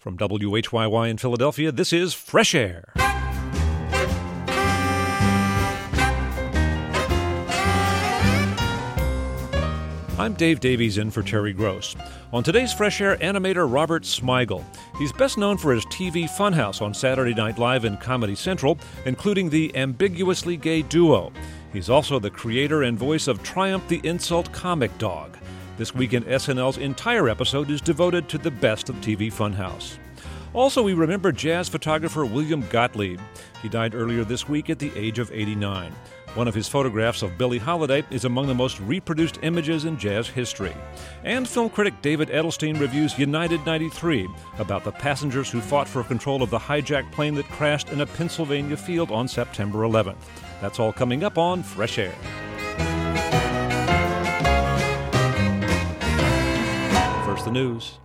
From WHYY in Philadelphia, this is Fresh Air. I'm Dave Davies in for Terry Gross. On today's Fresh Air, animator Robert Smigel. He's best known for his TV Funhouse on Saturday Night Live and Comedy Central, including the ambiguously gay duo. He's also the creator and voice of Triumph the Insult Comic Dog. This weekend, SNL's entire episode is devoted to the best of TV Funhouse. Also, we remember jazz photographer William Gottlieb. He died earlier this week at the age of 89. One of his photographs of Billie Holiday is among the most reproduced images in jazz history. And film critic David Edelstein reviews United 93, about the passengers who fought for control of the hijacked plane that crashed in a Pennsylvania field on September 11th. That's all coming up on Fresh Air. First, the news.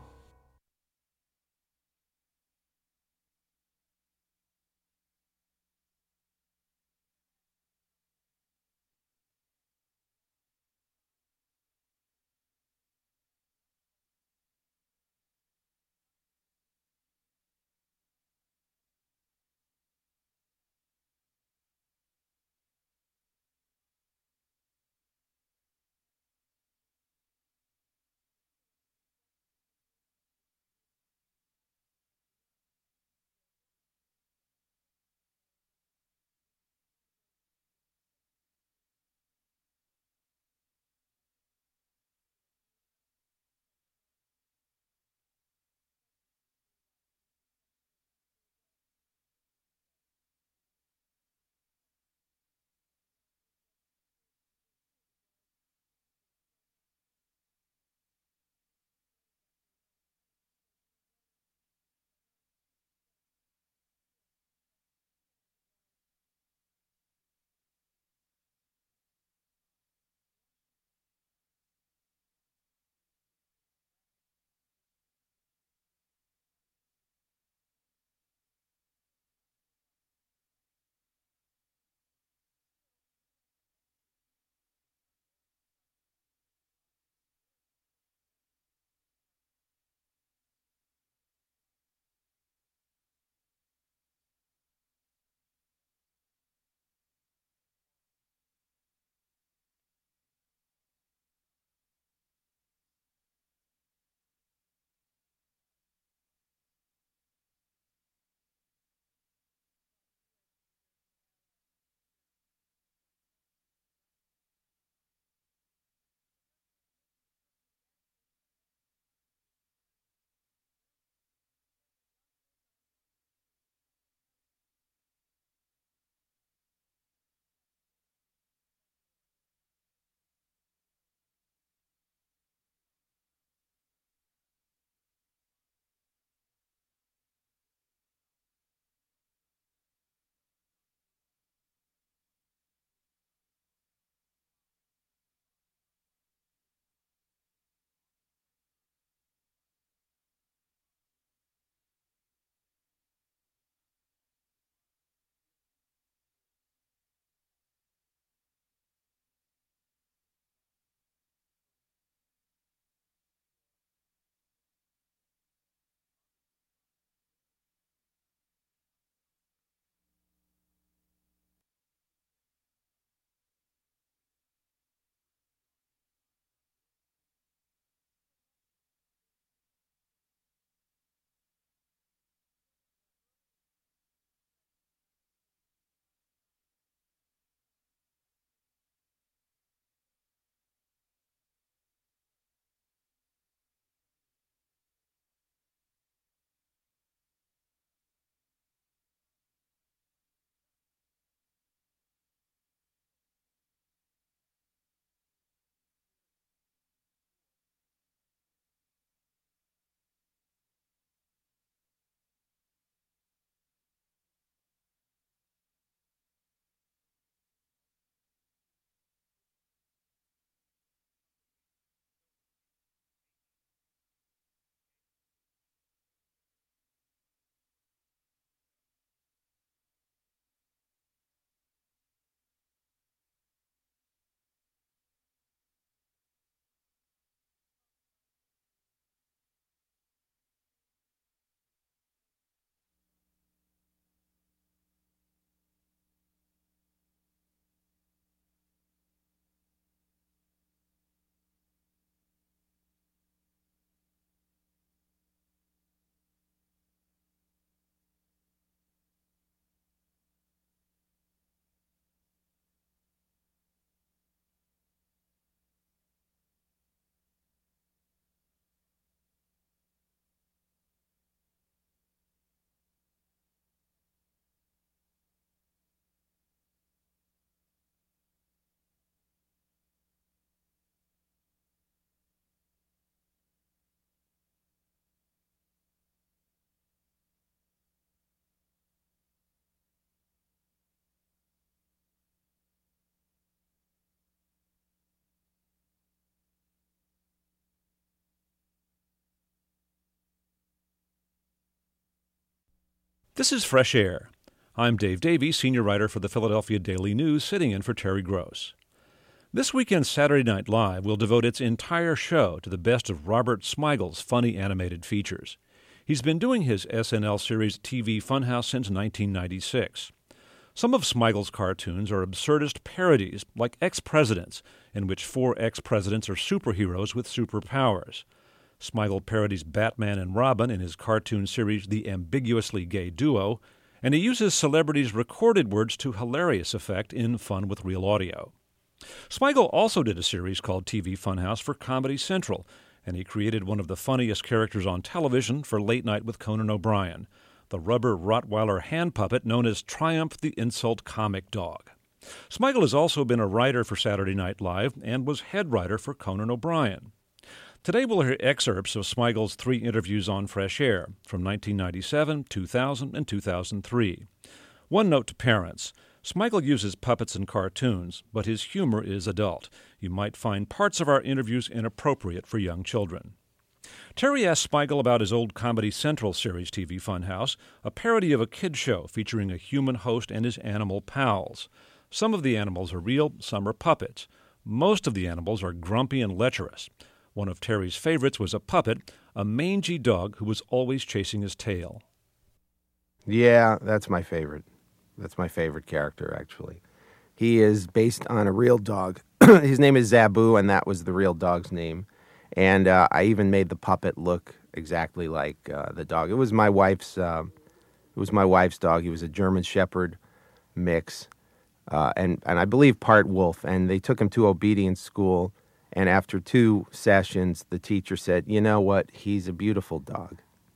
This is Fresh Air. I'm Dave Davies, senior writer for the Philadelphia Daily News, sitting in for Terry Gross. This weekend's Saturday Night Live will devote its entire show to the best of Robert Smigel's funny animated features. He's been doing his SNL series TV Funhouse since 1996. Some of Smigel's cartoons are absurdist parodies, like Ex-Presidents, in which 4 ex-presidents are superheroes with superpowers. Smigel parodies Batman and Robin in his cartoon series The Ambiguously Gay Duo, and he uses celebrities' recorded words to hilarious effect in Fun with Real Audio. Smigel also did a series called TV Funhouse for Comedy Central, and he created one of the funniest characters on television for Late Night with Conan O'Brien, the rubber Rottweiler hand puppet known as Triumph the Insult Comic Dog. Smigel has also been a writer for Saturday Night Live and was head writer for Conan O'Brien. Today we'll hear excerpts of Smigel's 3 interviews on Fresh Air from 1997, 2000, and 2003. One note to parents. Smigel uses puppets and cartoons, but his humor is adult. You might find parts of our interviews inappropriate for young children. Terry asked Smigel about his old Comedy Central series TV Funhouse, a parody of a kid show featuring a human host and his animal pals. Some of the animals are real, some are puppets. Most of the animals are grumpy and lecherous. One of Terry's favorites was a puppet, a mangy dog who was always chasing his tail. Yeah, that's my favorite. That's my favorite character, actually. He is based on a real dog. His name is Zabu, and that was the real dog's name. And I even made the puppet look exactly like the dog. It was my wife's. It was my wife's dog. He was a German Shepherd mix, and I believe part wolf. And they took him to obedience school. And after 2 sessions, the teacher said, "You know what? He's a beautiful dog,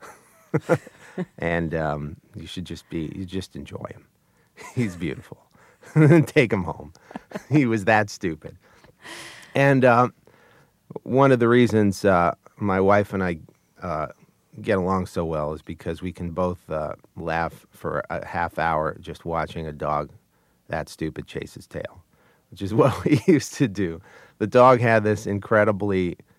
and you just enjoy him. He's beautiful. Take him home." He was that stupid. And one of the reasons my wife and I get along so well is because we can both laugh for a half hour just watching a dog that stupid chase his tail, which is what we used to do. The dog had this incredible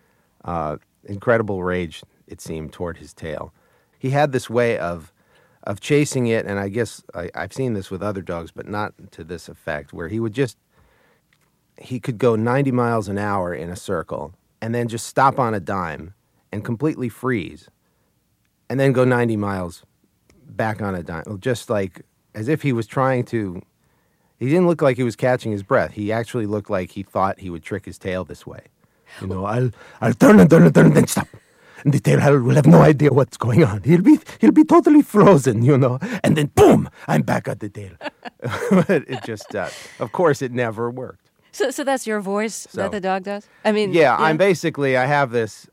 rage, it seemed, toward his tail. He had this way of chasing it, and I guess I've seen this with other dogs, but not to this effect, where he could go 90 miles an hour in a circle and then just stop on a dime and completely freeze and then go 90 miles back on a dime, just like as if he was trying to. He didn't look like he was catching his breath. He actually looked like he thought he would trick his tail this way. You know, I'll turn and then stop. And the tail will have no idea what's going on. He'll be totally frozen, you know. And then boom, I'm back at the tail. It just, of course, it never worked. So that's your voice that the dog does? I mean, yeah. I'm basically, I have this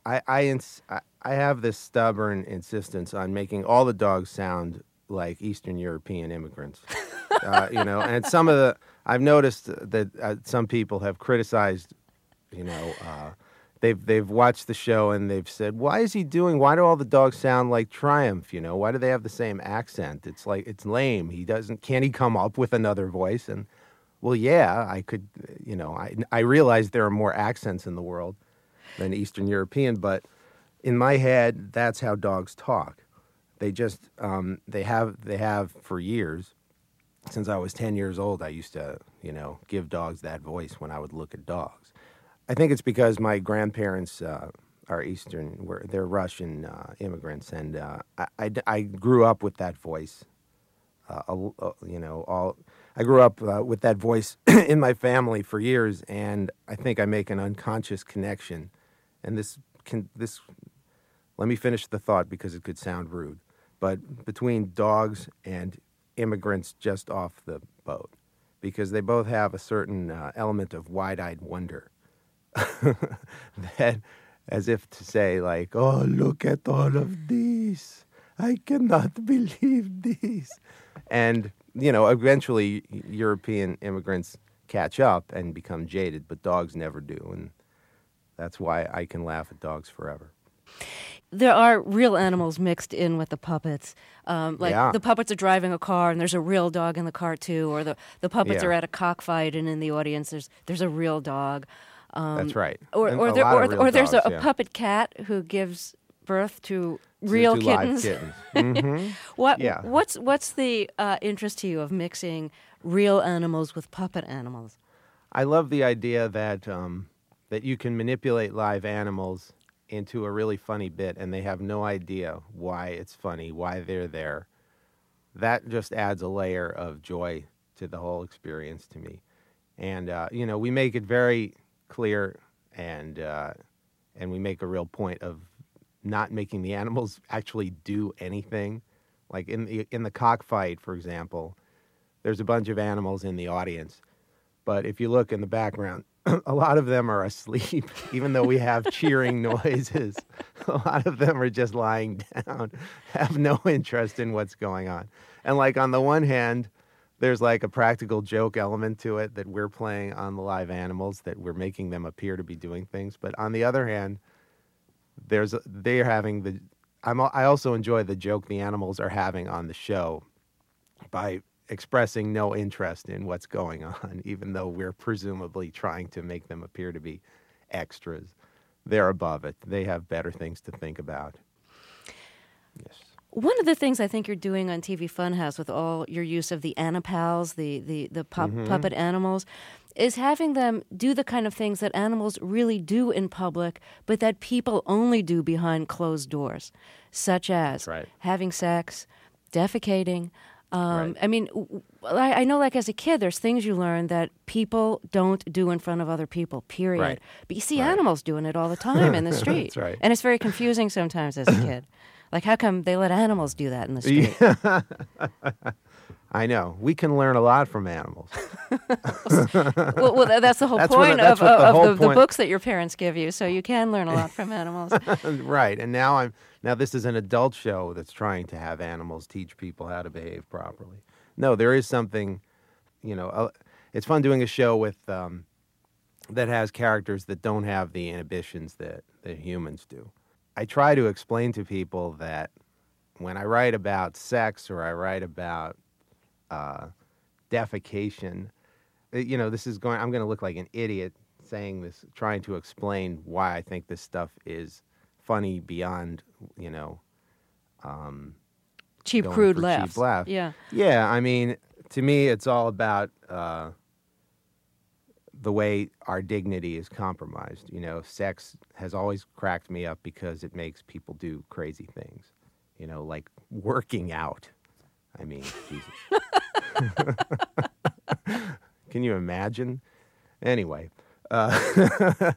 stubborn insistence on making all the dogs sound like Eastern European immigrants. You know, and I've noticed that some people have criticized, you know, they've watched the show and they've said, why do all the dogs sound like Triumph? You know, why do they have the same accent? It's like, it's lame. Can't he come up with another voice? And well, yeah, I could, you know, I realize there are more accents in the world than Eastern European, but in my head, that's how dogs talk. They just, they have for years. Since I was 10 years old, I used to, you know, give dogs that voice when I would look at dogs. I think it's because my grandparents are Eastern, they're Russian immigrants, and I grew up with that voice. You know, I grew up with that voice in my family for years, and I think I make an unconscious connection. And let me finish the thought because it could sound rude, but between dogs and immigrants just off the boat, because they both have a certain element of wide-eyed wonder. That, as if to say, like, oh, look at all of these. I cannot believe these. And, you know, eventually European immigrants catch up and become jaded, but dogs never do. And that's why I can laugh at dogs forever. There are real animals mixed in with the puppets. The puppets are driving a car and there's a real dog in the car too, or the puppets are at a cockfight and in the audience there's a real dog. That's right. Or there's a puppet cat who gives birth to real kittens. Live kittens. Mm-hmm. What's the interest to you of mixing real animals with puppet animals? I love the idea that that you can manipulate live animals into a really funny bit, and they have no idea why it's funny, why they're there. That just adds a layer of joy to the whole experience to me. And we make it very clear, and we make a real point of not making the animals actually do anything. Like in the cockfight, for example, there's a bunch of animals in the audience, but if you look in the background, a lot of them are asleep, even though we have cheering noises. A lot of them are just lying down, have no interest in what's going on. And like on the one hand, there's like a practical joke element to it that we're playing on the live animals, that we're making them appear to be doing things. But on the other hand, they're having I also enjoy the joke the animals are having on the show by expressing no interest in what's going on, even though we're presumably trying to make them appear to be extras. They're above it. They have better things to think about. Yes. One of the things I think you're doing on TV Funhouse with all your use of the Anipals, the puppet animals, is having them do the kind of things that animals really do in public, but that people only do behind closed doors, such as having sex, defecating. I mean, I know, like, as a kid, there's things you learn that people don't do in front of other people, period. Right. But you see animals doing it all the time in the street. That's right. And it's very confusing sometimes as a kid. Like, how come they let animals do that in the street? I know. We can learn a lot from animals. well, that's the whole point of the books that your parents give you, so you can learn a lot from animals. Right. And now this is an adult show that's trying to have animals teach people how to behave properly. No, there is something, it's fun doing a show with that has characters that don't have the inhibitions that humans do. I try to explain to people that when I write about sex or I write about defecation, I'm going to look like an idiot saying this, trying to explain why I think this stuff is funny beyond, cheap, crude laughs. Cheap laugh. Yeah. Yeah, I mean, to me, it's all about the way our dignity is compromised. Sex has always cracked me up because it makes people do crazy things, like working out. I mean, Jesus. Can you imagine? Anyway, but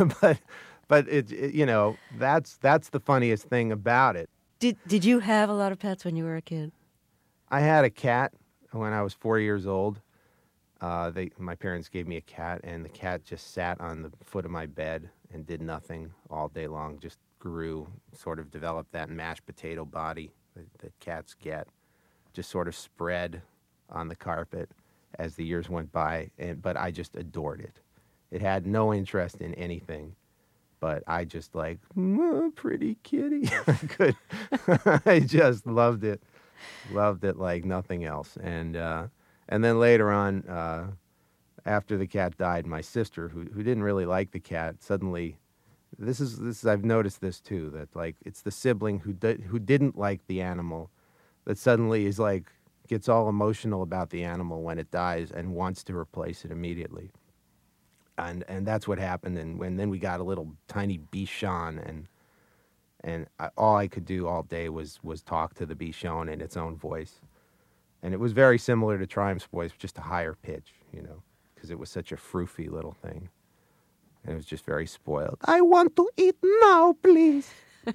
that's the funniest thing about it. Did you have a lot of pets when you were a kid? I had a cat when I was 4 years old. My parents gave me a cat, and the cat just sat on the foot of my bed and did nothing all day long. Just grew, sort of developed that mashed potato body that cats get. Just sort of spread on the carpet as the years went by, but I just adored it. It had no interest in anything, but I just pretty kitty. I just loved it like nothing else. And then later on, after the cat died, my sister, who didn't really like the cat, suddenly, this is I've noticed this too, that it's the sibling who didn't like the animal that suddenly is gets all emotional about the animal when it dies and wants to replace it immediately. And that's what happened. And then we got a little tiny Bichon, and all I could do all day was talk to the Bichon in its own voice. And it was very similar to Triumph's voice, just a higher pitch, because it was such a froofy little thing. And it was just very spoiled. I want to eat now, please.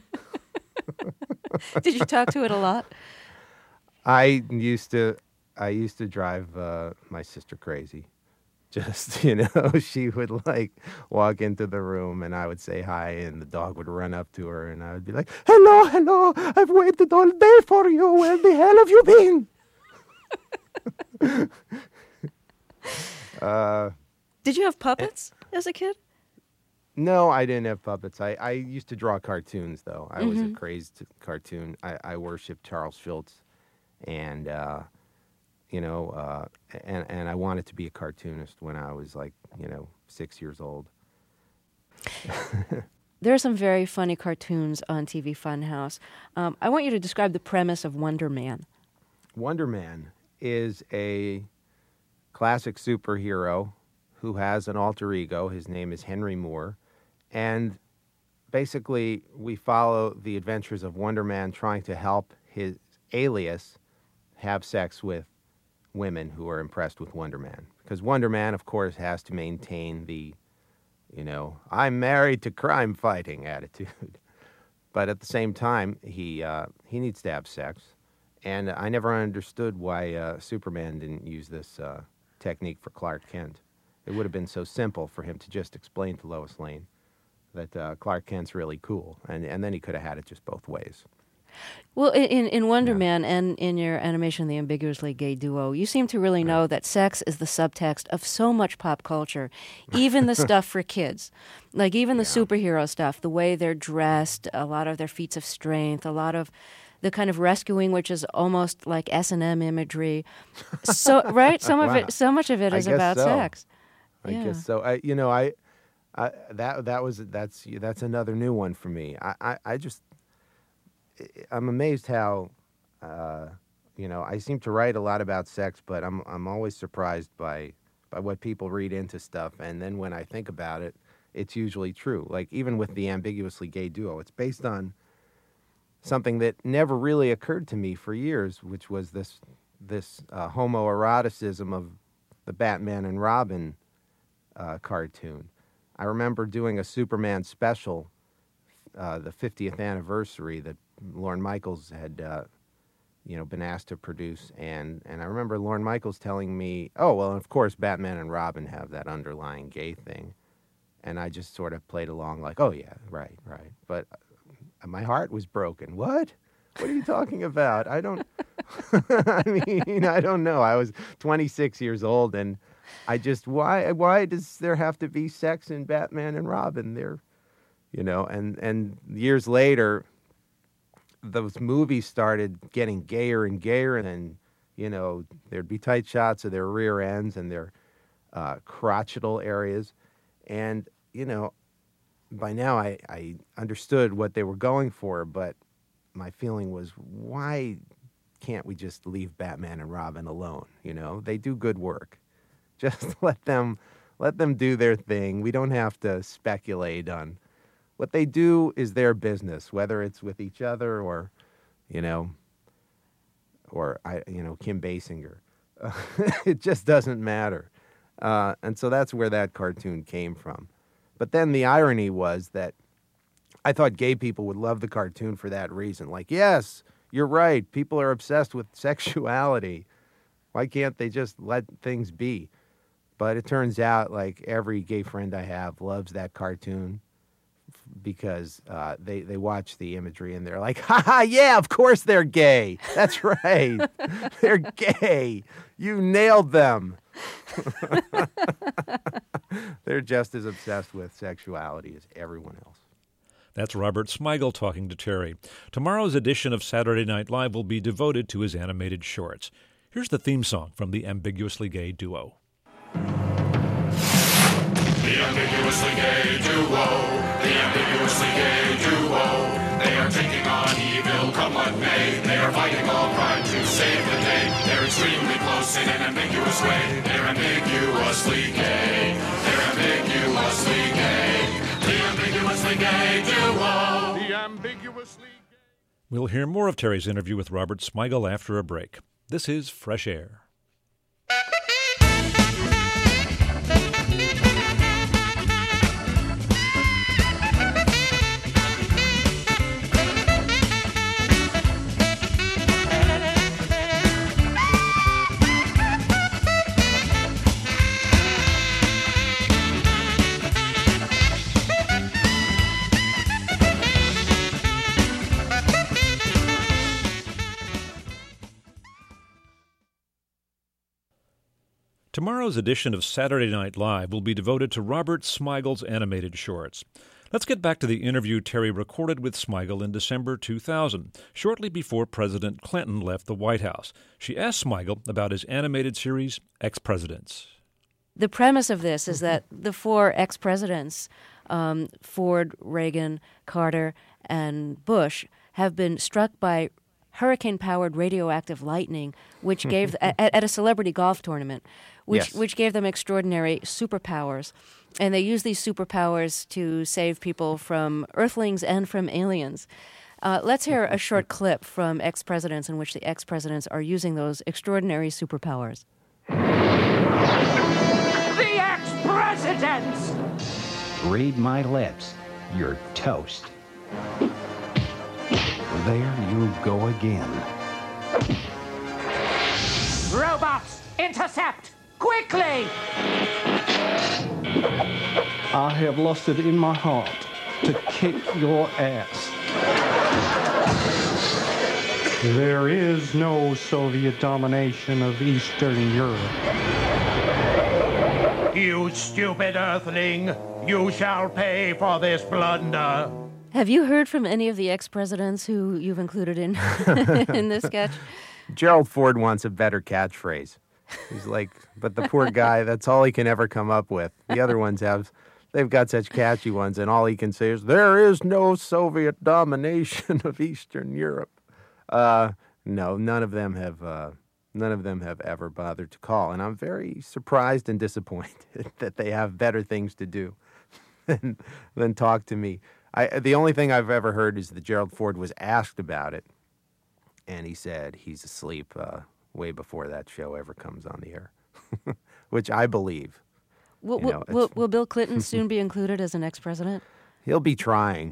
Did you talk to it a lot? I used to drive my sister crazy. Just, she would walk into the room and I would say hi and the dog would run up to her and I would be like, hello, I've waited all day for you. Where the hell have you been? Did you have puppets as a kid? No, I didn't have puppets. I used to draw cartoons, though. I was a crazed cartoon. I worshipped Charles Schulz. And, and I wanted to be a cartoonist when I was 6 years old. there are some very funny cartoons on TV Funhouse. I want you to describe the premise of Wonder Man. Wonder Man is a classic superhero who has an alter ego. His name is Henry Moore. And basically, we follow the adventures of Wonder Man trying to help his alias have sex with women who are impressed with Wonder Man. Because Wonder Man, of course, has to maintain the, I'm married to crime fighting attitude. But at the same time, he needs to have sex. And I never understood why Superman didn't use this technique for Clark Kent. It would have been so simple for him to just explain to Lois Lane that Clark Kent's really cool. And then he could have had it just both ways. Well, in Wonder Man and in your animation, The Ambiguously Gay Duo, you seem to really know that sex is the subtext of so much pop culture, even the stuff for kids. Like even the superhero stuff, the way they're dressed, a lot of their feats of strength, a lot of the kind of rescuing, which is almost like S&M imagery. So right, so much of it is about sex. I guess so. That's another new one for me. I'm amazed how, I seem to write a lot about sex, but I'm always surprised by what people read into stuff. And then when I think about it, it's usually true. Like even with The Ambiguously Gay Duo, it's based on something that never really occurred to me for years, which was this homoeroticism of the Batman and Robin cartoon. I remember doing a Superman special, the 50th anniversary that Lorne Michaels had, been asked to produce, and I remember Lorne Michaels telling me, "Oh, well, of course, Batman and Robin have that underlying gay thing," and I just sort of played along like, "Oh yeah, right," but my heart was broken. What are you talking about? I don't. I don't know. I was 26 years old, and I just why does there have to be sex in Batman and Robin? They're, and years later, those movies started getting gayer and gayer, and there'd be tight shots of their rear ends and their crotchal areas, and by now I understood what they were going for, but my feeling was, why can't we just leave Batman and Robin alone? They do good work. Just let them do their thing. We don't have to speculate on what they do. Is their business, whether it's with each other or Kim Basinger. It just doesn't matter. And so that's where that cartoon came from. But then the irony was that I thought gay people would love the cartoon for that reason. Like, yes, you're right. People are obsessed with sexuality. Why can't they just let things be? But it turns out, like, every gay friend I have loves that cartoon because they watch the imagery and they're like, ha, yeah, of course they're gay. That's right. They're gay. You nailed them. They're just as obsessed with sexuality as everyone else. That's Robert Smigel talking to Terry. Tomorrow's edition of Saturday Night Live will be devoted to his animated shorts. Here's the theme song from the Ambiguously Gay Duo. The ambiguously gay duo, the ambiguously gay duo. They are taking on evil, come what may. They are fighting all crime to save the day. They're extremely close in an ambiguous way. They're ambiguously gay. They're ambiguously gay. The ambiguously gay duo. The ambiguously gay. We'll hear more of Terry's interview with Robert Smigel after a break. This is Fresh Air. Tomorrow's edition of Saturday Night Live will be devoted to Robert Smigel's animated shorts. Let's get back to the interview Terry recorded with Smigel in December 2000, shortly before President Clinton left the White House. She asked Smigel about his animated series, Ex-Presidents. The premise of this is that the four ex-presidents Ford, Reagan, Carter, and Bush have been struck by hurricane-powered radioactive lightning, which gave at a celebrity golf tournament, which gave them extraordinary superpowers. And they use these superpowers to save people from Earthlings and from aliens. Let's hear a short clip from ex-presidents in which the ex-presidents are using those extraordinary superpowers. The ex-presidents! Read my lips. You're toast. There you go again. Robots, intercept! Quickly! I have lost it in my heart to kick your ass. There is no Soviet domination of Eastern Europe. You stupid earthling, you shall pay for this blunder. Have you heard from any of the ex-presidents who you've included in in this sketch? Gerald Ford wants a better catchphrase. He's like, but the poor guy, that's all he can ever come up with. The other ones they've got such catchy ones, and all he can say is, there is no Soviet domination of Eastern Europe. No, none of them have ever bothered to call, and I'm very surprised and disappointed that they have better things to do than talk to me. The only thing I've ever heard is that Gerald Ford was asked about it, and he said he's asleep way before that show ever comes on the air, which I believe. Will Bill Clinton soon be included as an ex-president? He'll be trying.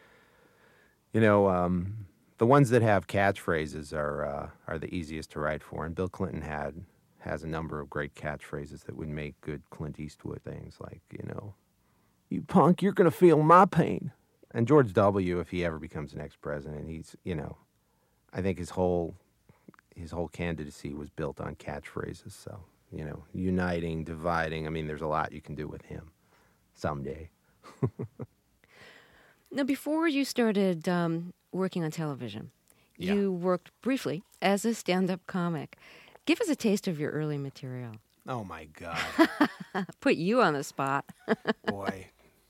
The ones that have catchphrases are the easiest to write for, and Bill Clinton has a number of great catchphrases that would make good Clint Eastwood things, like, you punk, you're going to feel my pain. And George W., if he ever becomes an ex-president, he's, I think his whole candidacy was built on catchphrases. So, uniting, dividing. I mean, there's a lot you can do with him someday. Now, before you started working on television, you worked briefly as a stand-up comic. Give us a taste of your early material. Oh, my God. Put you on the spot. Boy.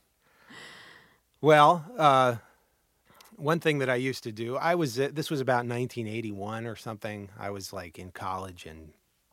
Well, one thing that I used to do, this was about 1981 or something. I was like in college, and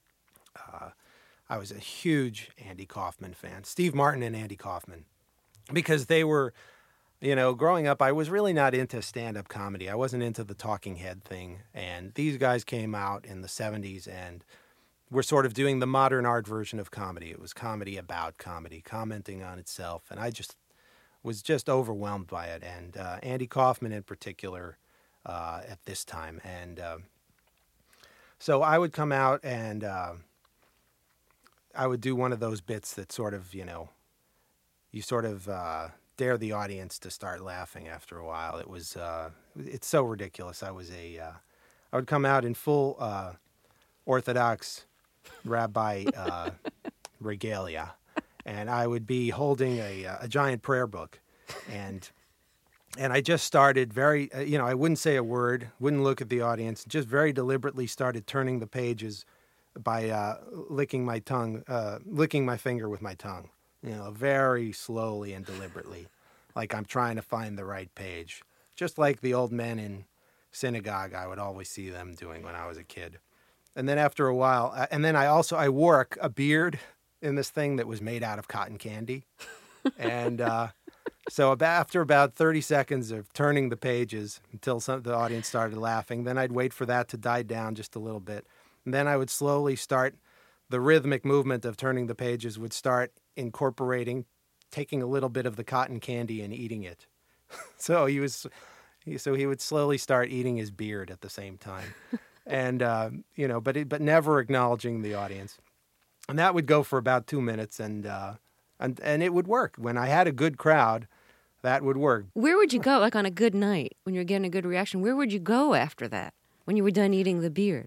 I was a huge Andy Kaufman fan, Steve Martin and Andy Kaufman, because they were, growing up, I was really not into stand-up comedy. I wasn't into the talking head thing, and these guys came out in the 70s and were sort of doing the modern art version of comedy. It was comedy about comedy, commenting on itself, and I was just overwhelmed by it, and Andy Kaufman in particular at this time. And so I would come out and I would do one of those bits that sort of, you sort of dare the audience to start laughing after a while. It's so ridiculous. I would come out in full Orthodox rabbi regalia, and I would be holding a giant prayer book, and I just started very, I wouldn't say a word, wouldn't look at the audience, just very deliberately started turning the pages by licking my finger with my tongue, very slowly and deliberately, like I'm trying to find the right page, just like the old men in synagogue I would always see them doing when I was a kid. And then after a while, and then I wore a beard in this thing that was made out of cotton candy. And so after about 30 seconds of turning the pages until the audience started laughing, then I'd wait for that to die down just a little bit. And then I would slowly start, the rhythmic movement of turning the pages would start incorporating, taking a little bit of the cotton candy and eating it. So he would slowly start eating his beard at the same time. And, but never acknowledging the audience. And that would go for about 2 minutes, and it would work. When I had a good crowd, that would work. Where would you go, like on a good night, when you're getting a good reaction? Where would you go after that, when you were done eating the beard?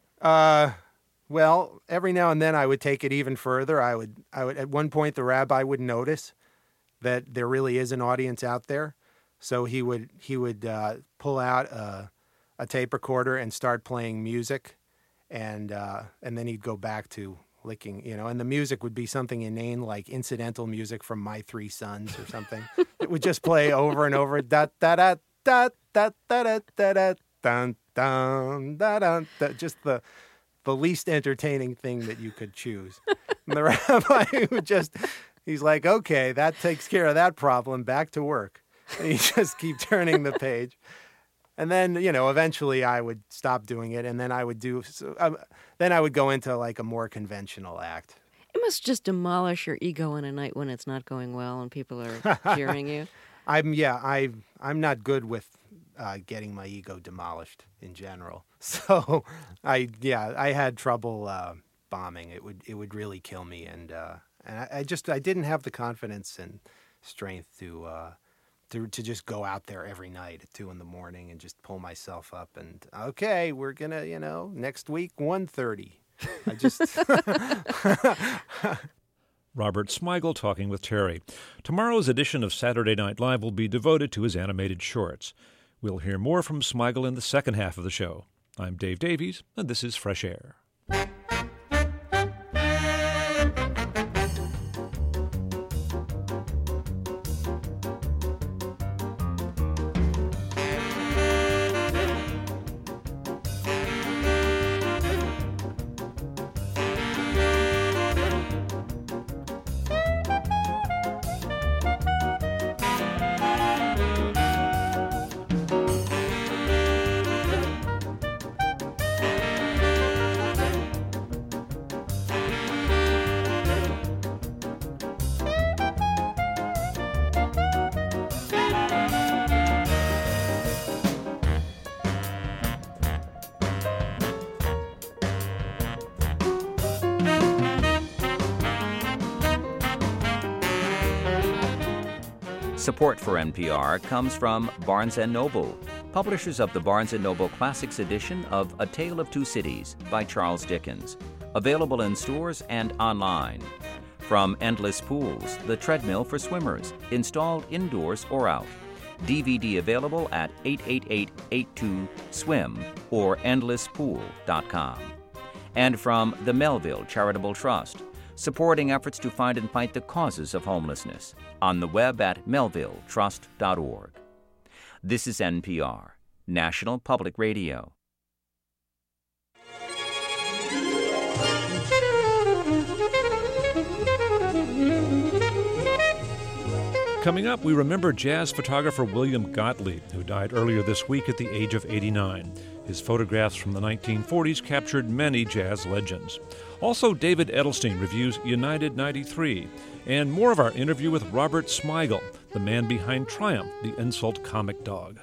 Well, every now and then I would take it even further. I would at one point the rabbi would notice that there really is an audience out there, so he would pull out a tape recorder and start playing music, and then he'd go back to licking, and the music would be something inane like incidental music from My Three Sons or something. It would just play over and over. Da da da da da da da da da dun dun da dun. Just the least entertaining thing that you could choose. And the rabbi would he's like, okay, that takes care of that problem. Back to work. And you just keep turning the page. And then, eventually I would stop doing it, and then I would go into like a more conventional act. It must just demolish your ego on a night when it's not going well and people are cheering you. I'm not good with getting my ego demolished in general. So I had trouble bombing. It would really kill me, and I didn't have the confidence and strength to just go out there every night at 2 a.m. and just pull myself up and, okay, we're going to, next week, 1:30. I just... Robert Smigel talking with Terry. Tomorrow's edition of Saturday Night Live will be devoted to his animated shorts. We'll hear more from Smigel in the second half of the show. I'm Dave Davies, and this is Fresh Air. Support for NPR comes from Barnes & Noble, publishers of the Barnes & Noble Classics edition of A Tale of Two Cities by Charles Dickens, available in stores and online. From Endless Pools, the treadmill for swimmers, installed indoors or out. DVD available at 888-82-SWIM or endlesspool.com. And from the Melville Charitable Trust, supporting efforts to find and fight the causes of homelessness, on the web at melvilletrust.org. This is NPR, National Public Radio. Coming up, we remember jazz photographer William Gottlieb, who died earlier this week at the age of 89. His photographs from the 1940s captured many jazz legends. Also, David Edelstein reviews United 93, and more of our interview with Robert Smigel, the man behind Triumph, the insult comic dog.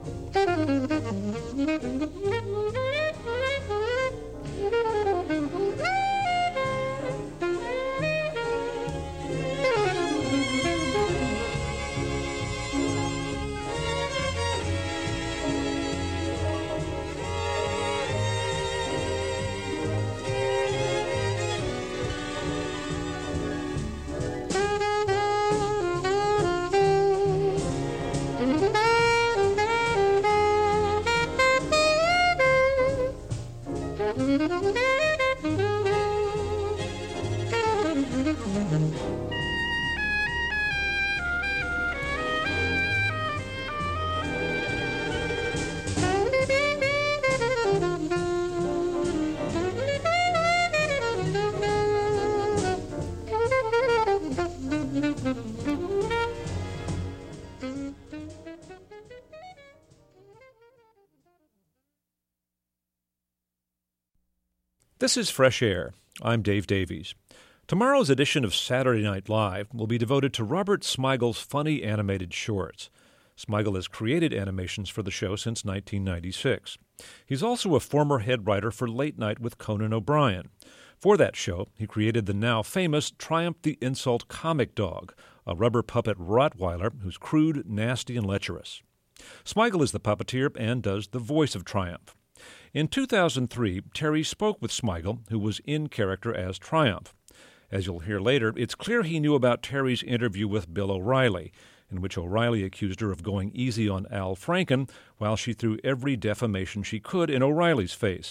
This is Fresh Air. I'm Dave Davies. Tomorrow's edition of Saturday Night Live will be devoted to Robert Smigel's funny animated shorts. Smigel has created animations for the show since 1996. He's also a former head writer for Late Night with Conan O'Brien. For that show, he created the now famous Triumph the Insult comic dog, a rubber puppet Rottweiler who's crude, nasty, and lecherous. Smigel is the puppeteer and does the voice of Triumph. In 2003, Terry spoke with Smigel, who was in character as Triumph. As you'll hear later, it's clear he knew about Terry's interview with Bill O'Reilly, in which O'Reilly accused her of going easy on Al Franken while she threw every defamation she could in O'Reilly's face.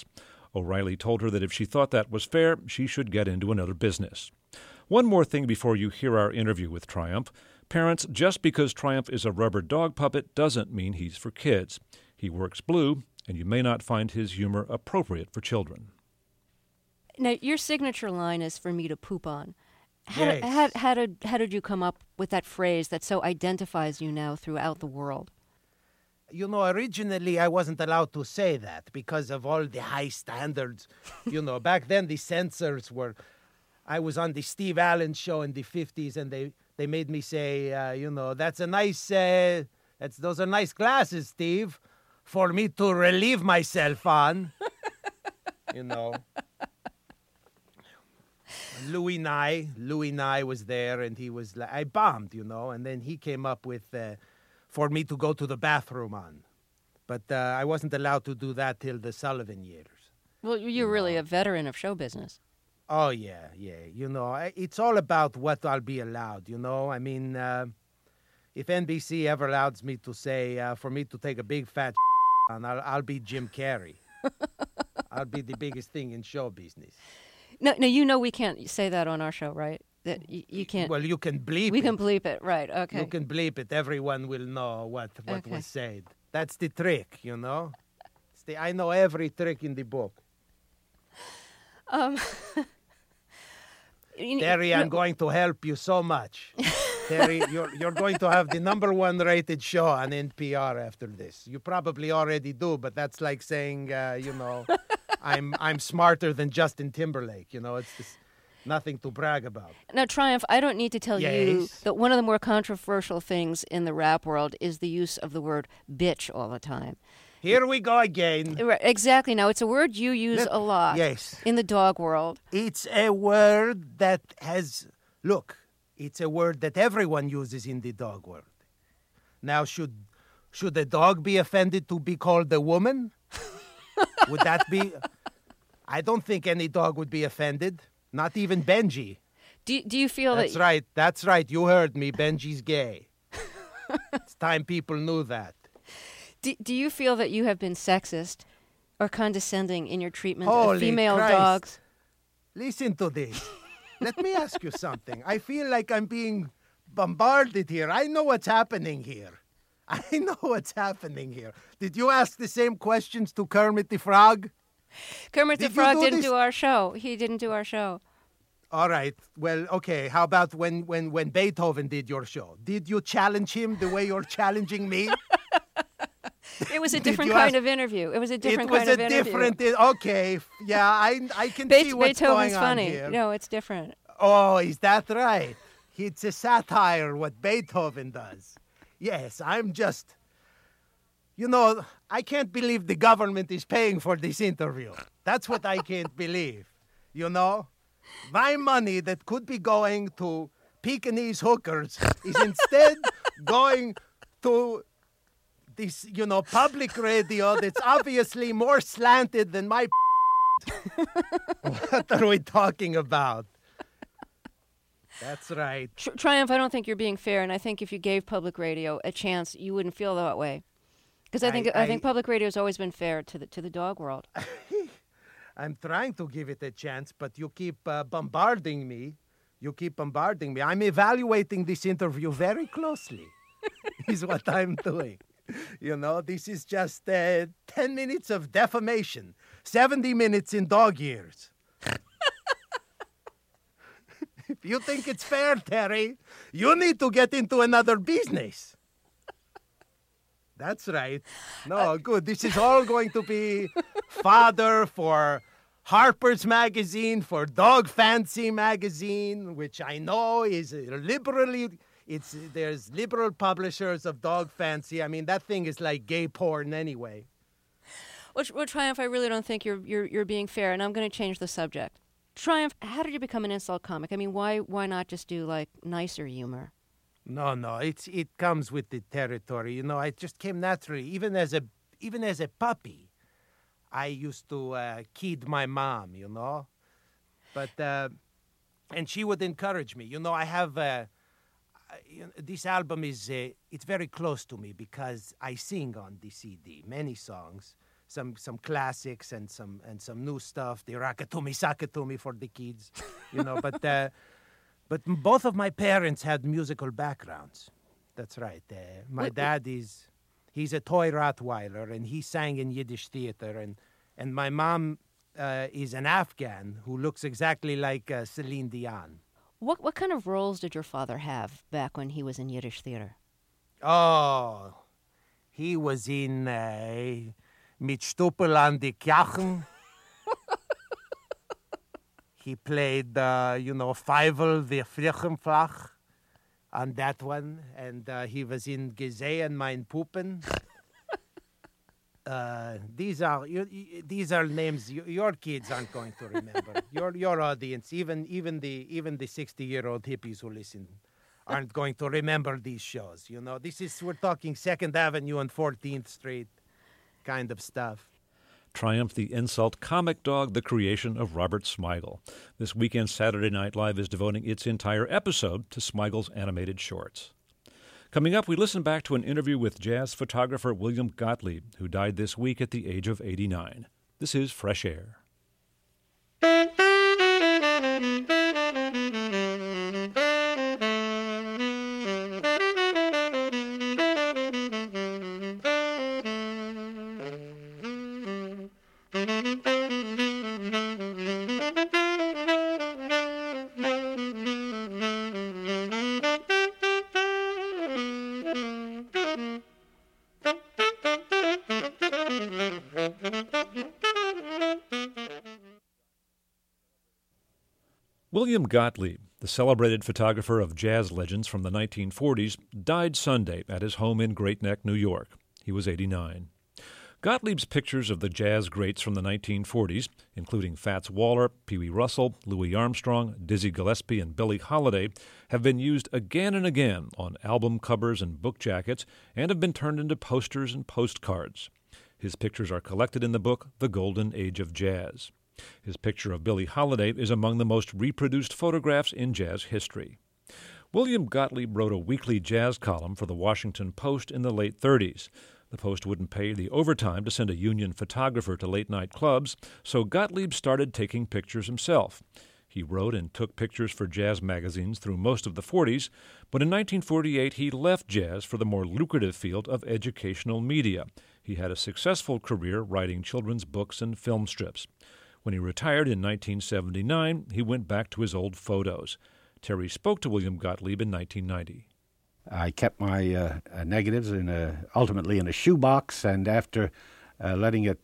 O'Reilly told her that if she thought that was fair, she should get into another business. One more thing before you hear our interview with Triumph. Parents, just because Triumph is a rubber dog puppet doesn't mean he's for kids. He works blue, and you may not find his humor appropriate for children. Now, your signature line is for me to poop on. Yes. How did you come up with that phrase that so identifies you now throughout the world? You know, originally I wasn't allowed to say that because of all the high standards. You know, back then the censors were... I was on the Steve Allen show in the 50s, and they made me say, that's a nice... those are nice glasses, Steve, for me to relieve myself on. You know. Louis Nye was there, and he was like, I bombed, and then he came up with... for me to go to the bathroom on. But I wasn't allowed to do that till the Sullivan years. Well, you're really a veteran of show business. Oh, yeah. It's all about what I'll be allowed, I mean, if NBC ever allows me to say, for me to take a big fat on, I'll be Jim Carrey. I'll be the biggest thing in show business. No, we can't say that on our show, right? That you can't. Well, you can bleep it. We can bleep it, right? Okay. You can bleep it. Everyone will know what was said. That's the trick, I know every trick in the book. Terry, I'm going to help you so much. Terry, you're going to have the #1 rated show on NPR after this. You probably already do, but that's like saying, I'm smarter than Justin Timberlake. It's just nothing to brag about. Now, Triumph, I don't need to tell you that one of the more controversial things in the rap world is the use of the word bitch all the time. Here we go again. Exactly. Now, it's a word you use a lot in the dog world. It's a word that it's a word that everyone uses in the dog world. Now, should a dog be offended to be called a woman? Would that be... I don't think any dog would be offended. Not even Benji. Do you feel That's right. That's right. You heard me. Benji's gay. It's time people knew that. Do you feel that you have been sexist or condescending in your treatment Holy of female Christ. dogs? Listen to this. Let me ask you something. I feel like I'm being bombarded here. I know what's happening here. Did you ask the same questions to Kermit the Frog? Kermit the Frog didn't do our show. He didn't do our show. All right. Well, okay. How about when Beethoven did your show? Did you challenge him the way you're challenging me? It was a different kind of interview. Okay. Yeah, I can see what's Beethoven's going on funny. here. No, it's different. Oh, is that right? It's a satire, what Beethoven does. Yes, I'm just... I can't believe the government is paying for this interview. That's what I can't believe. My money that could be going to Pekingese hookers is instead going to this, public radio that's obviously more slanted than my... What are we talking about? That's right. Triumph, I don't think you're being fair, and I think if you gave public radio a chance, you wouldn't feel that way. Because I think public radio has always been fair to the dog world. I'm trying to give it a chance, but you keep bombarding me. I'm evaluating this interview very closely, is what I'm doing. This is just 10 minutes of defamation, 70 minutes in dog years. If you think it's fair, Terry, you need to get into another business. That's right. No, good. This is all going to be fodder for Harper's Magazine, for Dog Fancy Magazine, which I know is there's liberal publishers of Dog Fancy. I mean, that thing is like gay porn anyway. Well, Triumph, I really don't think you're being fair, and I'm going to change the subject. Triumph, how did you become an insult comic? I mean, why not just do like nicer humor? No, it comes with the territory. It just came naturally. Even as a puppy, I used to kid my mom, But and she would encourage me. I have this album is it's very close to me because I sing on the CD many songs. some classics and some new stuff. The Rakatumi Sakatumi for the kids, you know. But both of my parents had musical backgrounds. That's right. My dad he's a toy Rottweiler, and he sang in Yiddish theater, and my mom is an Afghan who looks exactly like Celine Dion. What kind of roles did your father have back when he was in Yiddish theater? Oh, he was in Mit Stupel an die Kjachen. He played, Feivel the Flichenflach on that one, and he was in Gesehen mein Puppen. These are names your kids aren't going to remember. Your audience, even the 60-year-old hippies who listen, aren't going to remember these shows. You know, we're talking 2nd Avenue and 14th Street kind of stuff. Triumph the Insult Comic Dog, the creation of Robert Smigel. This weekend, Saturday Night Live is devoting its entire episode to Smigel's animated shorts. Coming up, we listen back to an interview with jazz photographer William Gottlieb, who died this week at the age of 89. This is Fresh Air. William Gottlieb, the celebrated photographer of jazz legends from the 1940s, died Sunday at his home in Great Neck, New York. He was 89. Gottlieb's pictures of the jazz greats from the 1940s, including Fats Waller, Pee Wee Russell, Louis Armstrong, Dizzy Gillespie, and Billie Holiday, have been used again and again on album covers and book jackets and have been turned into posters and postcards. His pictures are collected in the book The Golden Age of Jazz. His picture of Billie Holiday is among the most reproduced photographs in jazz history. William Gottlieb wrote a weekly jazz column for the Washington Post in the late 30s. The Post wouldn't pay the overtime to send a union photographer to late-night clubs, so Gottlieb started taking pictures himself. He wrote and took pictures for jazz magazines through most of the 40s, but in 1948 he left jazz for the more lucrative field of educational media. He had a successful career writing children's books and film strips. When he retired in 1979, he went back to his old photos. Terry spoke to William Gottlieb in 1990. I kept my negatives ultimately in a shoebox, and after letting it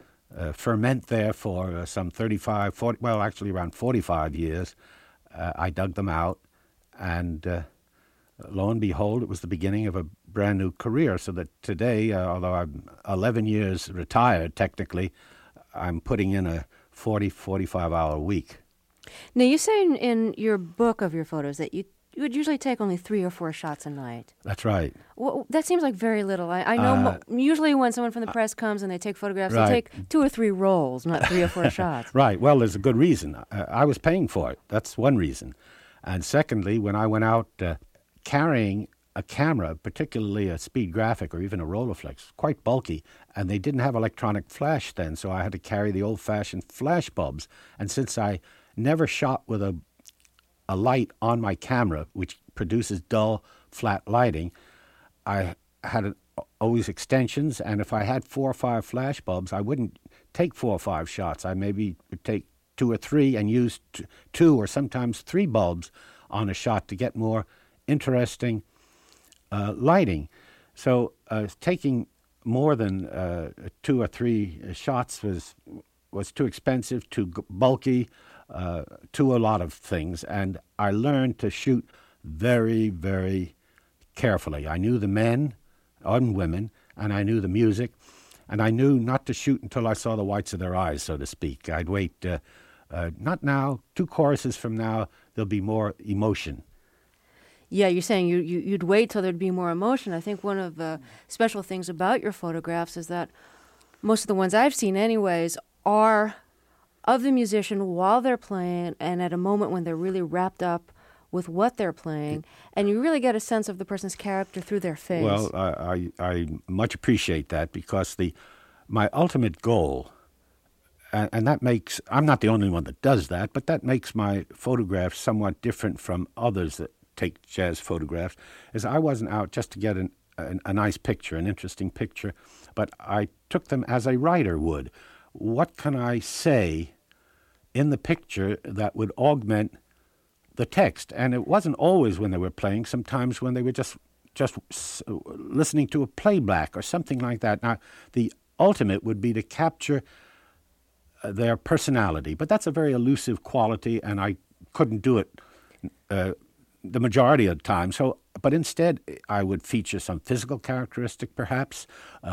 ferment there for some 40, actually around 45 years, I dug them out, and lo and behold, it was the beginning of a brand new career, so that today, although I'm 11 years retired technically, I'm putting in a 45-hour week. Now, you say in your book of your photos that you would usually take only 3 or 4 shots a night. That's right. Well, that seems like very little. I know usually when someone from the press comes and they take photographs, right. They take 2 or 3 rolls, not 3 or 4 shots. Right. Well, there's a good reason. I was paying for it. That's one reason. And secondly, when I went out carrying a camera, particularly a Speed Graphic or even a Rolleiflex, quite bulky, and they didn't have electronic flash then, so I had to carry the old-fashioned flash bulbs. And since I never shot with a light on my camera, which produces dull, flat lighting, I had always extensions, and if I had 4 or 5 flash bulbs, I wouldn't take 4 or 5 shots. I maybe would take 2 or 3 and use 2 or sometimes 3 bulbs on a shot to get more interesting lighting. So taking more than 2 or 3 shots was too expensive, too bulky, to a lot of things, and I learned to shoot very, very carefully. I knew the men and women, and I knew the music, and I knew not to shoot until I saw the whites of their eyes, so to speak. I'd wait, not now, 2 choruses from now, there'll be more emotion. Yeah, you're saying you'd wait till there'd be more emotion. I think one of the special things about your photographs is that most of the ones I've seen anyways are of the musician while they're playing and at a moment when they're really wrapped up with what they're playing, and you really get a sense of the person's character through their face. Well, I much appreciate that, because the my ultimate goal, and that makes, I'm not the only one that does that, but that makes my photographs somewhat different from others that take jazz photographs, is I wasn't out just to get a nice picture, an interesting picture, but I took them as a writer would. What can I say in the picture that would augment the text? And it wasn't always when they were playing, sometimes when they were just listening to a playback or something like that. Now, the ultimate would be to capture their personality, but that's a very elusive quality, and I couldn't do it the majority of the time. So, but instead, I would feature some physical characteristic, perhaps,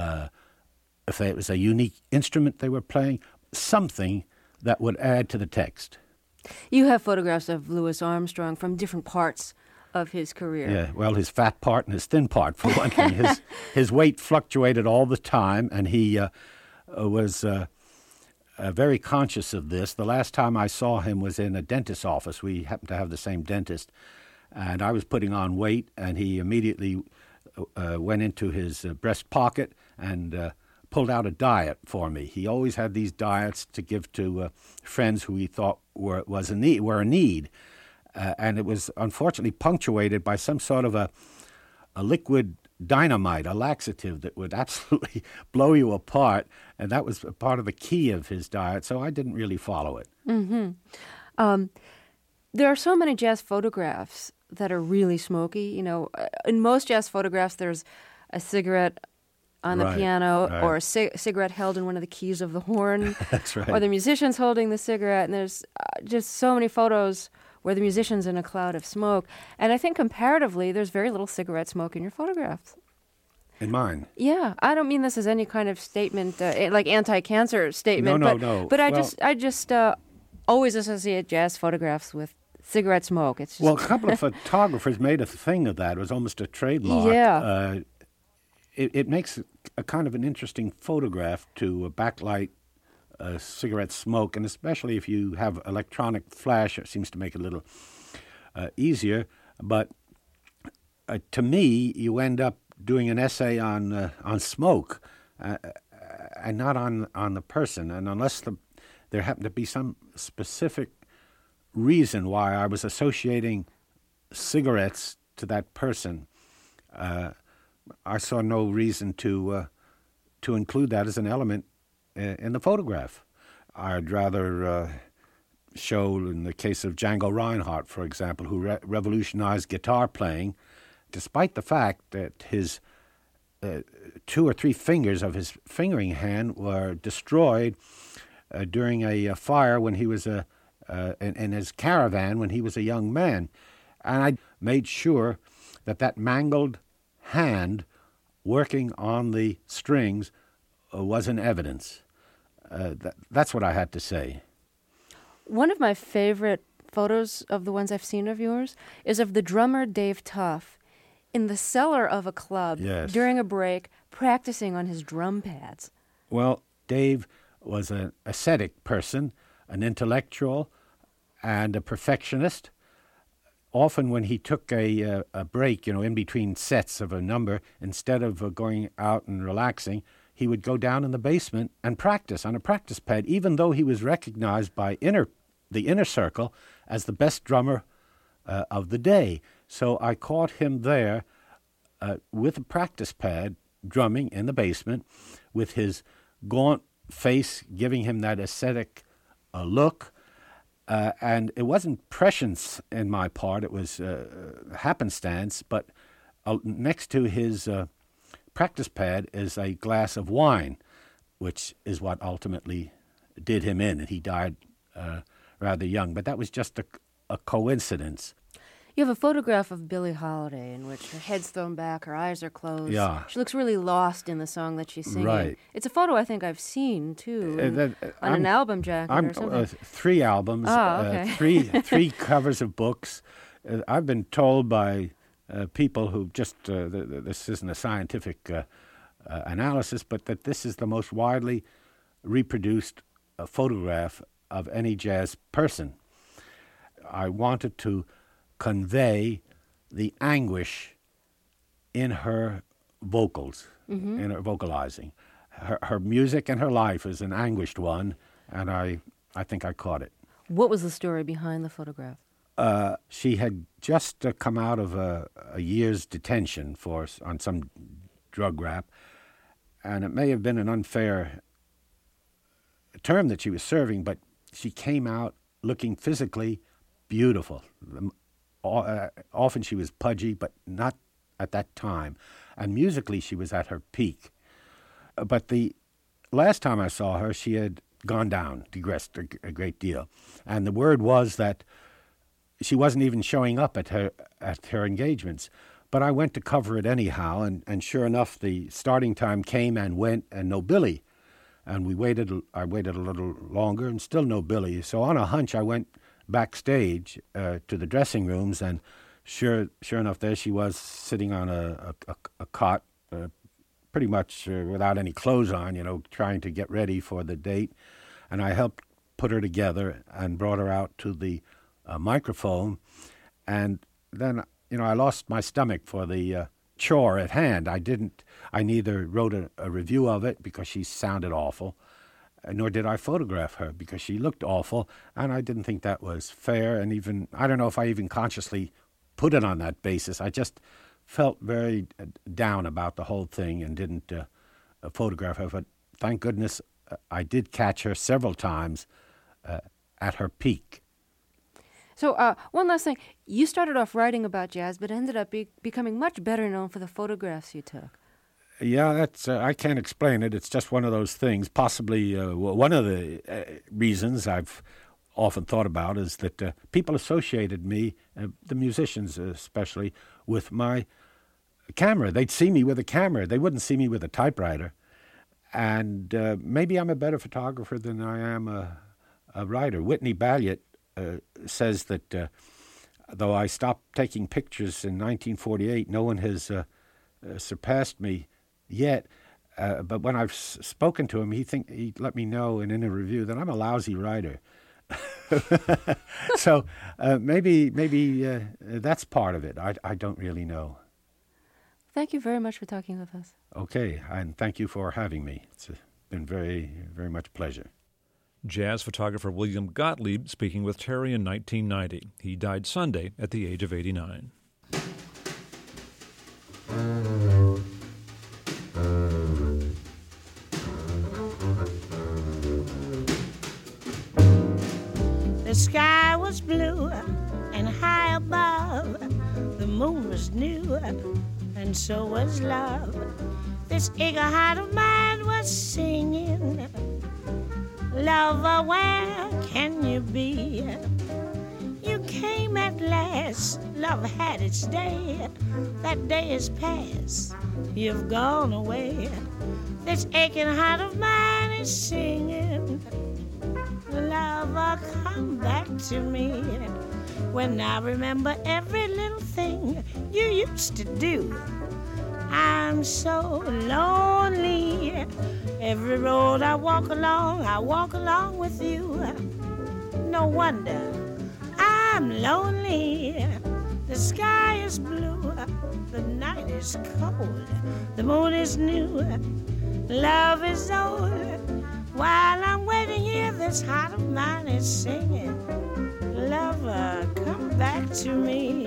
if it was a unique instrument they were playing, something that would add to the text. You have photographs of Louis Armstrong from different parts of his career. Yeah, well, his fat part and his thin part, for one thing. His weight fluctuated all the time, and he was very conscious of this. The last time I saw him was in a dentist's office. We happened to have the same dentist, and I was putting on weight, and he immediately went into his breast pocket and pulled out a diet for me. He always had these diets to give to friends who he thought were a need. And it was unfortunately punctuated by some sort of a liquid dynamite, a laxative that would absolutely blow you apart. And that was part of the key of his diet, so I didn't really follow it. Mm-hmm. There are so many jazz photographs that are really smoky. You know, in most jazz photographs, there's a cigarette on the piano, or a cigarette held in one of the keys of the horn. That's right. Or the musician's holding the cigarette, and there's just so many photos where the musician's in a cloud of smoke. And I think comparatively, there's very little cigarette smoke in your photographs. In mine? Yeah. I don't mean this as any kind of statement, like anti-cancer statement. No. But I just always associate jazz photographs with cigarette smoke. It's just well, a couple of photographers made a thing of that. It was almost a trademark. Yeah. It makes a kind of an interesting photograph to backlight cigarette smoke, and especially if you have electronic flash, it seems to make it a little easier. But to me, you end up doing an essay on smoke and not on the person. And unless there happened to be some specific reason why I was associating cigarettes to that person, I saw no reason to include that as an element in the photograph. I'd rather show, in the case of Django Reinhardt, for example, who revolutionized guitar playing, despite the fact that his 2 or 3 fingers of his fingering hand were destroyed during a fire when he was in his caravan when he was a young man. And I made sure that mangled hand working on the strings was in evidence. That's what I had to say. One of my favorite photos of the ones I've seen of yours is of the drummer Dave Tuff in the cellar of a club during a break practicing on his drum pads. Well, Dave was an ascetic person, an intellectual, and a perfectionist. Often when he took a break, in between sets of a number, instead of going out and relaxing, he would go down in the basement and practice on a practice pad, even though he was recognized by the inner circle as the best drummer of the day. So I caught him there with a practice pad, drumming in the basement, with his gaunt face giving him that ascetic look. And it wasn't prescience in my part, it was happenstance, but next to his practice pad is a glass of wine, which is what ultimately did him in, and he died rather young. But that was just a coincidence. You have a photograph of Billie Holiday in which her head's thrown back, her eyes are closed. Yeah. She looks really lost in the song that she's singing. Right. It's a photo I think I've seen, too, on an album jacket or something. 3 albums, three covers of books. I've been told by people who just, this isn't a scientific analysis, but that this is the most widely reproduced photograph of any jazz person. I wanted to convey the anguish in her vocals, in her vocalizing. her music and her life is an anguished one, and I think I caught it. What was the story behind the photograph? She had just come out of a year's detention on some drug rap, and it may have been an unfair term that she was serving, but she came out looking physically beautiful. Often she was pudgy, but not at that time. And musically, she was at her peak. But the last time I saw her, she had gone down, digressed a great deal. And the word was that she wasn't even showing up at her engagements. But I went to cover it anyhow, and sure enough, the starting time came and went, and no Billy. And I waited a little longer, and still no Billy. So on a hunch, I went backstage to the dressing rooms, and sure enough, there she was sitting on a cot, pretty much without any clothes on, trying to get ready for the date. And I helped put her together and brought her out to the microphone. And then, I lost my stomach for the chore at hand. I neither wrote a review of it because she sounded awful, nor did I photograph her because she looked awful, and I didn't think that was fair. And even, I don't know if I even consciously put it on that basis. I just felt very down about the whole thing and didn't photograph her. But thank goodness I did catch her several times at her peak. So one last thing. You started off writing about jazz, but ended up becoming much better known for the photographs you took. Yeah, that's I can't explain it. It's just one of those things. Possibly one of the reasons I've often thought about is that people associated me, the musicians especially, with my camera. They'd see me with a camera. They wouldn't see me with a typewriter. And maybe I'm a better photographer than I am a writer. Whitney Balliet says that though I stopped taking pictures in 1948, no one has surpassed me yet. But when I've spoken to him, he let me know in a review that I'm a lousy writer. So maybe that's part of it. I don't really know. Thank you very much for talking with us. Okay, and thank you for having me. It's been very, very much a pleasure. Jazz photographer William Gottlieb speaking with Terry in 1990. He died Sunday at the age of 89. The sky was blue and high above. The moon was new and so was love. This eager heart of mine was singing, lover, where can you be? You came at last, love had its day. That day is past, you've gone away. This aching heart of mine is singing, lover, come back to me. When I remember every little thing you used to do, I'm so lonely. Every road I walk along with you. No wonder I'm lonely. The sky is blue, the night is cold, the moon is new, love is old. While I'm waiting here, this heart of mine is singing, lover, come back to me.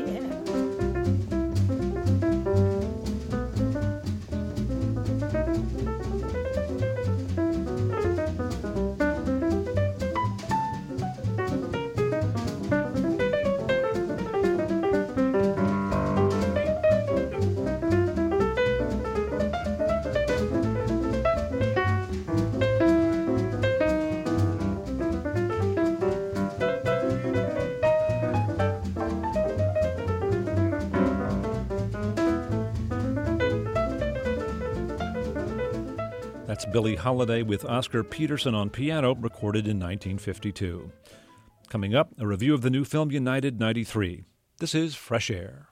That's Billie Holiday with Oscar Peterson on piano, recorded in 1952. Coming up, a review of the new film United 93. This is Fresh Air.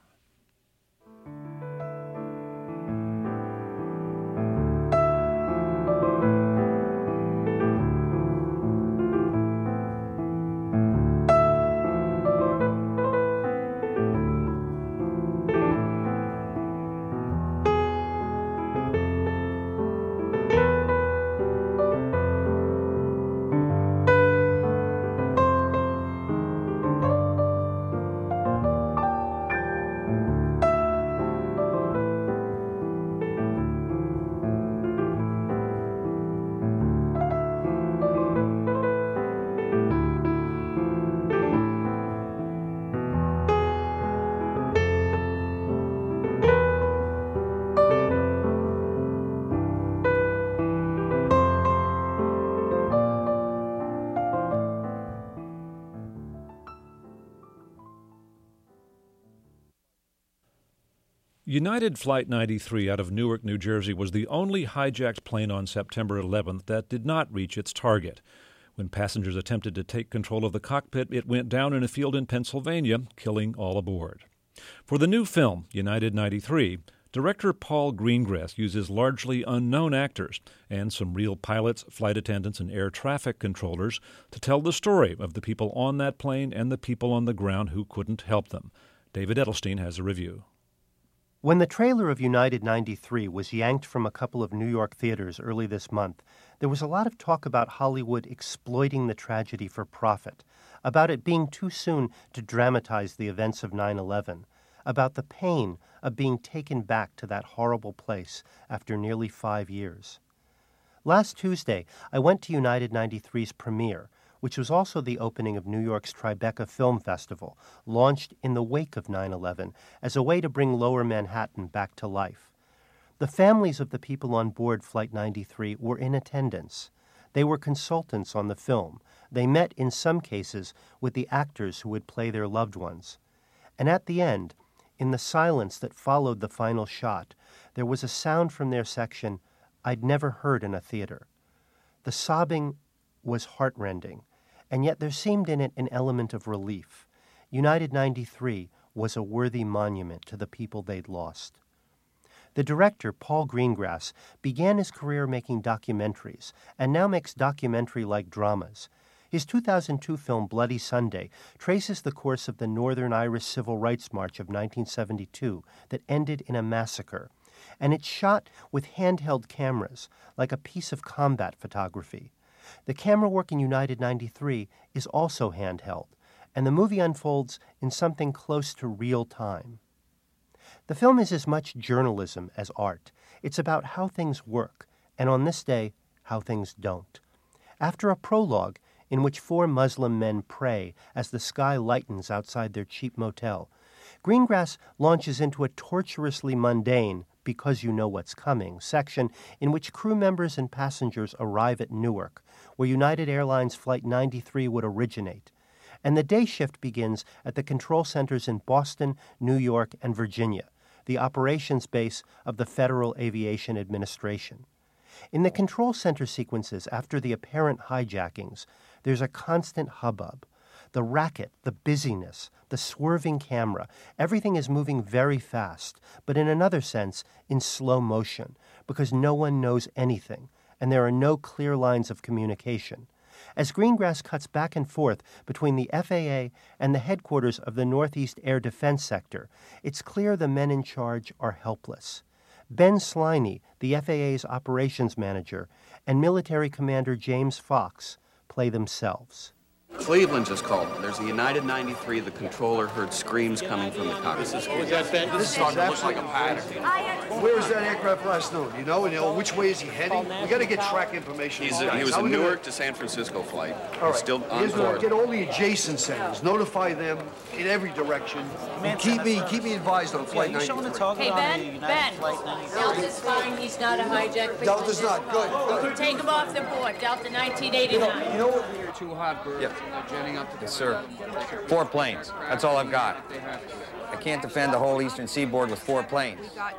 United Flight 93 out of Newark, New Jersey was the only hijacked plane on September 11th that did not reach its target. When passengers attempted to take control of the cockpit, it went down in a field in Pennsylvania, killing all aboard. For the new film, United 93, director Paul Greengrass uses largely unknown actors and some real pilots, flight attendants, and air traffic controllers to tell the story of the people on that plane and the people on the ground who couldn't help them. David Edelstein has a review. When the trailer of United 93 was yanked from a couple of New York theaters early this month, there was a lot of talk about Hollywood exploiting the tragedy for profit, about it being too soon to dramatize the events of 9/11, about the pain of being taken back to that horrible place after nearly 5 years. Last Tuesday, I went to United 93's premiere, which was also the opening of New York's Tribeca Film Festival, launched in the wake of 9/11 as a way to bring Lower Manhattan back to life. The families of the people on board Flight 93 were in attendance. They were consultants on the film. They met, in some cases, with the actors who would play their loved ones. And at the end, in the silence that followed the final shot, there was a sound from their section I'd never heard in a theater. The sobbing was heartrending, and yet there seemed in it an element of relief. United 93 was a worthy monument to the people they'd lost. The director, Paul Greengrass, began his career making documentaries and now makes documentary-like dramas. His 2002 film Bloody Sunday traces the course of the Northern Irish Civil Rights March of 1972 that ended in a massacre, and it's shot with handheld cameras, like a piece of combat photography. The camera work in United 93 is also handheld, and the movie unfolds in something close to real time. The film is as much journalism as art. It's about how things work, and on this day, how things don't. After a prologue in which 4 Muslim men pray as the sky lightens outside their cheap motel, Greengrass launches into a tortuously mundane, because you know what's coming, section in which crew members and passengers arrive at Newark, where United Airlines Flight 93 would originate. And the day shift begins at the control centers in Boston, New York, and Virginia, the operations base of the Federal Aviation Administration. In the control center sequences after the apparent hijackings, there's a constant hubbub. The racket, the busyness, the swerving camera, everything is moving very fast, but in another sense, in slow motion, because no one knows anything, and there are no clear lines of communication. As Greengrass cuts back and forth between the FAA and the headquarters of the Northeast Air Defense Sector, it's clear the men in charge are helpless. Ben Sliney, the FAA's operations manager, and military commander James Fox play themselves. Cleveland just called. There's a United 93. The controller heard screams coming from the cockpit. This is starting to look like a pattern. Where was that aircraft last known? You know which way is he heading? We got to get track information. He was a Newark to San Francisco flight. All right. Still on course. Get all the adjacent centers. Notify them in every direction. And keep me advised on Flight 93. Hey, Ben. Delta's fine. He's not a hijack. Delta's not. Good. Take him off the board. Delta 1989. You know what? You're too hot, Bert. Yep. Jetting up to Yes, sir. 4 planes. That's all I've got. I can't defend the whole eastern seaboard with 4 planes.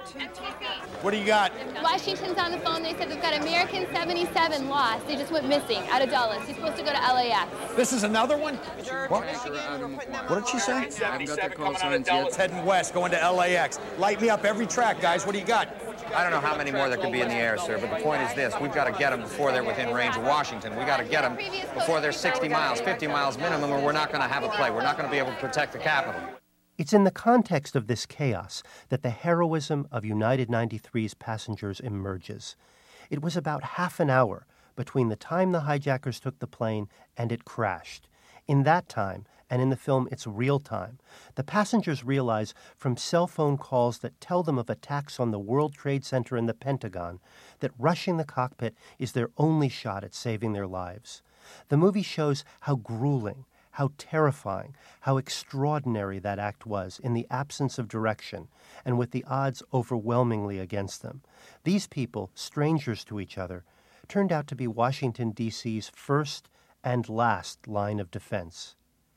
What do you got? Washington's on the phone. They said they've got American 77 lost. They just went missing out of Dulles. He's supposed to go to LAX. This is another one? What? What did she say? I haven't got their call signs yet. It's heading west, going to LAX. Light me up every track, guys. What do you got? I don't know how many more there could be in the air, sir, but the point is this. We've got to get them before they're within range of Washington. We've got to get them before they're 60 miles, 50 miles minimum, or we're not going to have a play. We're not going to be able to protect the capital. It's in the context of this chaos that the heroism of United 93's passengers emerges. It was about half an hour between the time the hijackers took the plane and it crashed. In that time, and in the film It's Real Time, the passengers realize from cell phone calls that tell them of attacks on the World Trade Center and the Pentagon that rushing the cockpit is their only shot at saving their lives. The movie shows how grueling, how terrifying, how extraordinary that act was in the absence of direction and with the odds overwhelmingly against them. These people, strangers to each other, turned out to be Washington, D.C.'s first and last line of defense.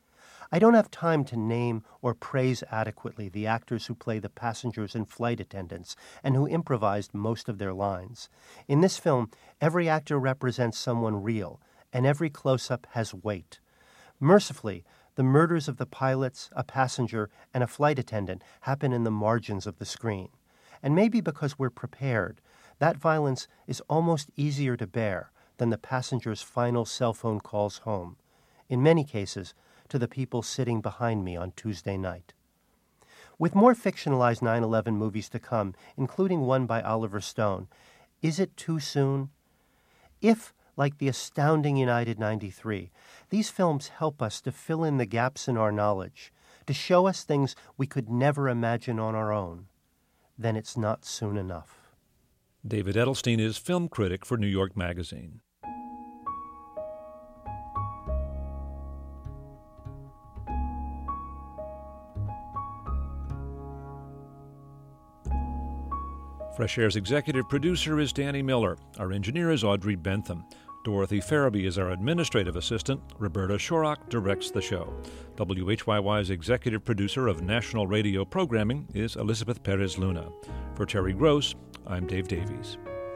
I don't have time to name or praise adequately the actors who play the passengers and flight attendants and who improvised most of their lines. In this film, every actor represents someone real, and every close-up has weight. Mercifully, the murders of the pilots, a passenger, and a flight attendant happen in the margins of the screen. And maybe because we're prepared, that violence is almost easier to bear than the passenger's final cell phone calls home. In many cases, to the people sitting behind me on Tuesday night. With more fictionalized 9/11 movies to come, including one by Oliver Stone, is it too soon? If, like the astounding United 93, these films help us to fill in the gaps in our knowledge, to show us things we could never imagine on our own, then it's not soon enough. David Edelstein is film critic for New York Magazine. Fresh Air's executive producer is Danny Miller. Our engineer is Audrey Bentham. Dorothy Farabee is our administrative assistant. Roberta Shorrock directs the show. WHYY's executive producer of national radio programming is Elizabeth Perez Luna. For Terry Gross, I'm Dave Davies.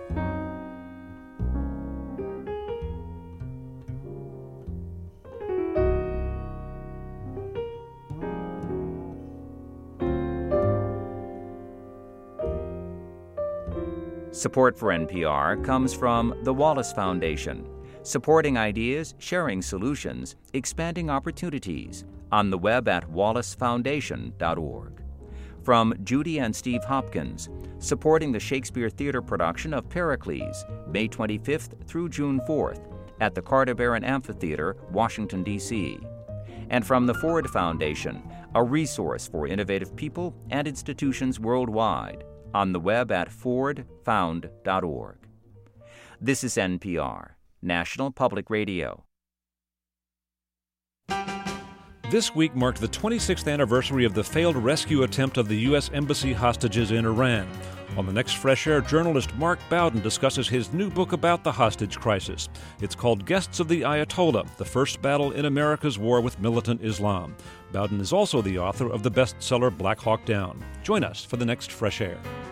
Support for NPR comes from the Wallace Foundation, supporting ideas, sharing solutions, expanding opportunities, on the web at wallacefoundation.org. From Judy and Steve Hopkins, supporting the Shakespeare Theater production of Pericles, May 25th through June 4th, at the Carter Barron Amphitheater, Washington, D.C. And from the Ford Foundation, a resource for innovative people and institutions worldwide, on the web at fordfound.org. This is NPR, National Public Radio. This week marked the 26th anniversary of the failed rescue attempt of the U.S. Embassy hostages in Iran. On the next Fresh Air, journalist Mark Bowden discusses his new book about the hostage crisis. It's called Guests of the Ayatollah, the First Battle in America's War with Militant Islam. Bowden is also the author of the bestseller Black Hawk Down. Join us for the next Fresh Air.